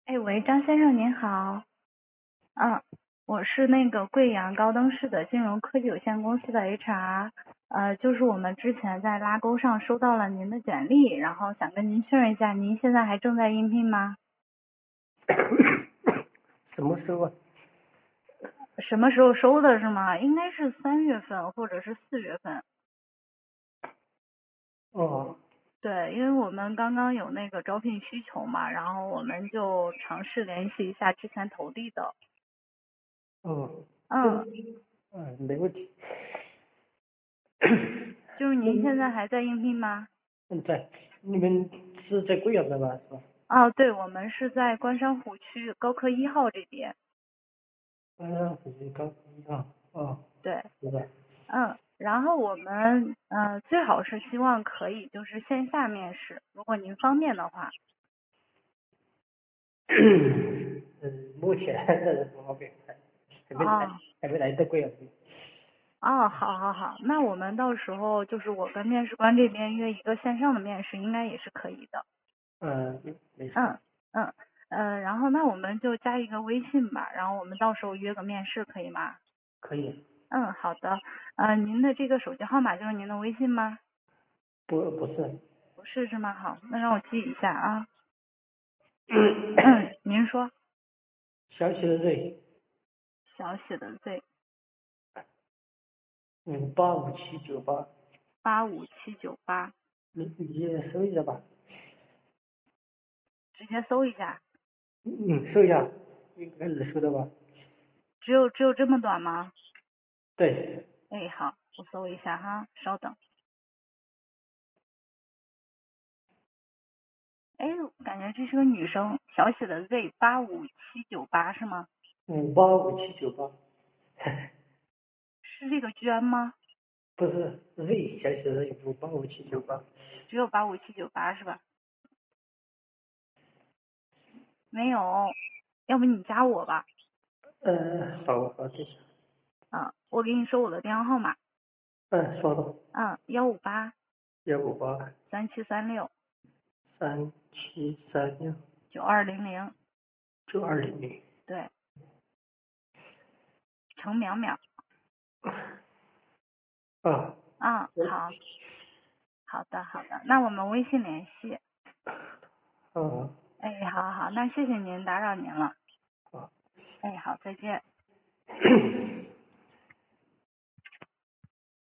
哎，喂，张先生您好。嗯，我是那个贵阳高登市的金融科技有限公司的 HR，就是我们之前在拉钩上收到了您的简历，然后想跟您确认一下，您现在还正在应聘吗？ 什么时候啊？ 什么时候收的是吗？应该是3月份或者是4月份。 哦对，因为我们刚刚有那个招聘需求嘛，然后我们就尝试联系一下之前投递的。 哦， 嗯， 没问题。 就是您现在嗯， 还在应聘吗？ 在你们是在贵阳的吧？是吧？ 哦，对，我们是在官山湖区高科1号这边。 附近高一啊。哦， 对， 是的。 然后我们最好是希望可以就是线下面试，如果您方便的话。 目前不方便， 哦还没来得贵阳。 哦，好好好，那我们到时候就是我跟面试官这边约一个线上的面试，应该也是可以的。 没事。 嗯嗯然后那我们就加一个微信吧，然后我们到时候约个面试，可以吗？ 可以。 好的。您的这个手机号码就是您的微信吗？ 不是。 不是是吗？好，那让我记一下啊。您说。 小写的 Z 小写的 Z 585-798。 85798， 你搜一下吧。 直接搜一下。 搜一下，应该能搜到吧？ 只有这么短吗？ 对。 哎，好，我搜一下哈，稍等。哎，感觉这是个女生，小写的 Z85798是吗？ 585-798。 是这个娟吗？ 不是 Z 小写的585-798。 只有85798是吧？没有，要不你加我吧。 好，等一下。 我给你说我的电话号码。 说吧。 158 158 3736 3736 9200。 9200。 对，程淼淼。 啊。 好，好的好的，那我们微信联系。 啊。 哎，好好，那谢谢您，打扰您了。 好。 哎，好，再见。